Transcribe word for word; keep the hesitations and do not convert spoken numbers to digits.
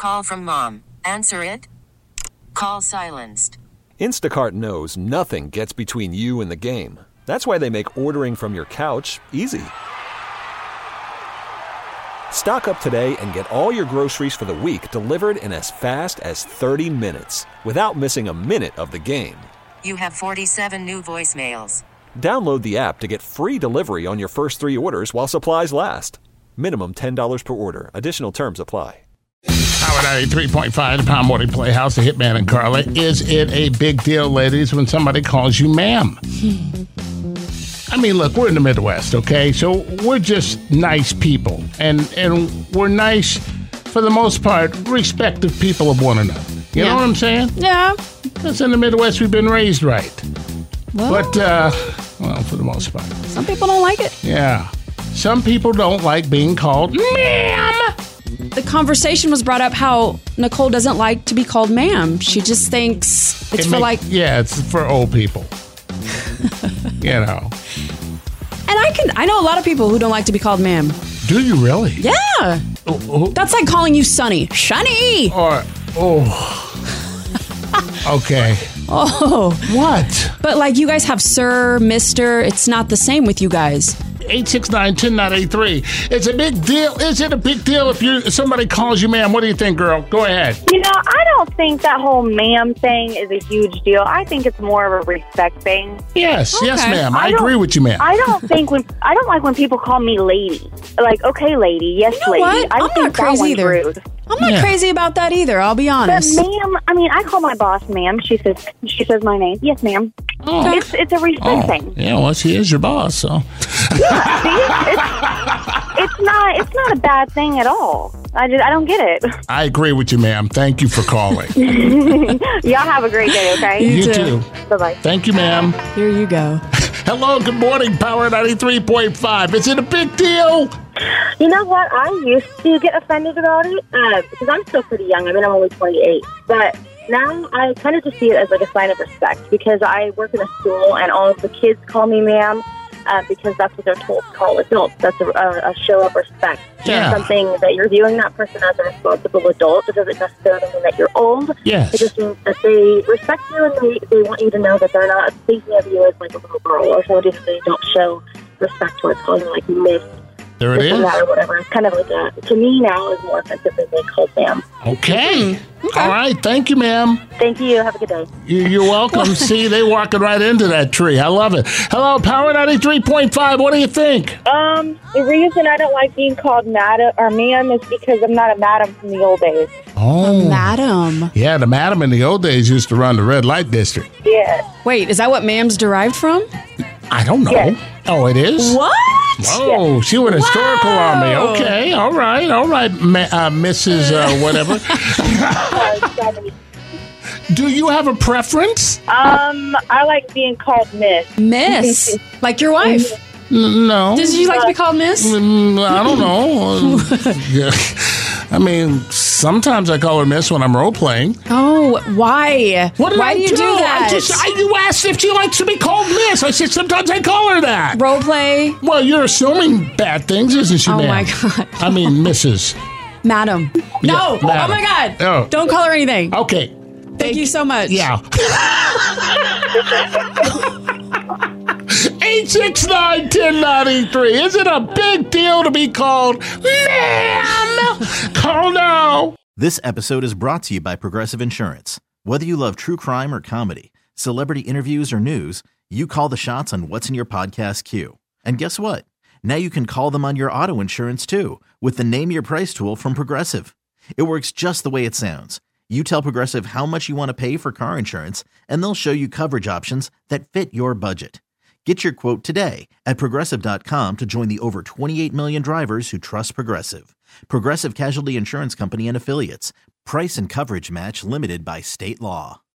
Call from mom. Answer it. Call silenced. Instacart knows nothing gets between you and the game. That's why they make ordering from your couch easy. Stock up today and get all your groceries for the week delivered in as fast as thirty minutes without missing a minute of the game. You have forty-seven new voicemails. Download the app to get free delivery on your first three orders while supplies last. Minimum ten dollars per order. Additional terms apply. Power ninety-three point five, the Pound Morning Playhouse, the Hitman and Carla. Is it a big deal, ladies, when somebody calls you ma'am? I mean, look, we're in the Midwest, okay? So we're just nice people. And and we're nice, for the most part, respective people of one another. You Yeah. know what I'm saying? Yeah. Because in the Midwest, we've been raised right. Well, But, uh, well, for the most part. some people don't like it. Yeah. Some people don't like being called ma'am. The conversation was brought up how Nicole doesn't like to be called ma'am. She just thinks it's It for make- like, Yeah, it's for old people. You know. and I can, I know a lot of people who don't like to be called ma'am. Do you really? Yeah. Oh, oh, That's like calling you Sonny. Shunny. or, oh. Okay. Oh. What? But like you guys have sir, mister. It's not the same with you guys. eight six nine, one zero nine eight three. It's a big deal. Is it a big deal if you if somebody calls you ma'am? What do you think, girl? Go ahead. You know, I don't think that whole ma'am thing is a huge deal. I think it's more of a respect thing. Yes, yes, Okay. ma'am. I, I don't- agree with you, ma'am. I don't think when I don't like when people call me lady. Like, okay, lady, yes, You know lady. what? I I'm think not that crazy one's either. rude. I'm not Yeah. crazy about that either. I'll be But honest. ma'am, I mean, I call my boss ma'am. She says she says my name. Yes, ma'am. Oh. It's it's a respect Oh, thing. yeah, well, she is your boss, so. Yeah, see, it's, it's not it's not a bad thing at all. I just I don't get it. I agree with you, ma'am. Thank you for calling. Y'all have a great day, okay? You too. too. Bye bye. Thank you, ma'am. Here you go. Hello, good morning, Power ninety-three point five. Is it a big deal? You know what? I used to get offended about it uh, because I'm still pretty young. I mean, I'm only twenty-eight. But now I kind of just see it as like a sign of respect because I work in a school and all of the kids call me ma'am uh, because that's what they're told to call adults. That's a, a, a show of respect. Yeah. It's something that you're viewing that person as a responsible adult. It doesn't necessarily mean that you're old. Yes. It just means that they respect you and they, they want you to know that they're not thinking of you as like a little girl or somebody that they don't show respect towards calling you like miss. There it This is. and that or whatever. It's kind of like a, to me now, is more offensive than being called ma'am. Okay. All right. Thank you, ma'am. Thank you. Have a good day. You- You're welcome. See, they walking right into that tree. I love it. Hello, Power ninety-three point five. What do you think? Um, the reason I don't like being called madam or ma'am is because I'm not a madam from the old days. Oh, Madam. yeah. The madam in the old days used to run the red light district. Yeah. Wait, is that what ma'am's derived from? I don't know. Yes. Oh, it is? What? Oh, she went historical on me. Wow. Okay. All right. All right, Ma- uh, Missus Uh, whatever. Do you have a preference? Um, I like being called miss. Miss. Like your wife. N- no. Does you like to be called miss? Mm, I don't know. Uh, yeah. I mean, sometimes I call her Miss when I'm role playing. Oh, why? What did why I do you do, that? I just, I, you asked if she likes to be called Miss. I said sometimes I call her that. Role play? Well, you're assuming bad things, isn't she, Oh ma'am? my God. I mean, Missus Madam. No. madam. Oh my God. Oh. Don't call her anything. Okay. Thank you so much. Yeah. eight six nine, one zero nine three. Is it a big deal to be called ma'am? Call now. This episode is brought to you by Progressive Insurance. Whether you love true crime or comedy, celebrity interviews or news, you call the shots on what's in your podcast queue. And guess what? Now you can call them on your auto insurance too with the Name Your Price tool from Progressive. It works just the way it sounds. You tell Progressive how much you want to pay for car insurance, and they'll show you coverage options that fit your budget. Get your quote today at Progressive dot com to join the over twenty-eight million drivers who trust Progressive. Progressive Casualty Insurance Company and Affiliates. Price and coverage match limited by state law.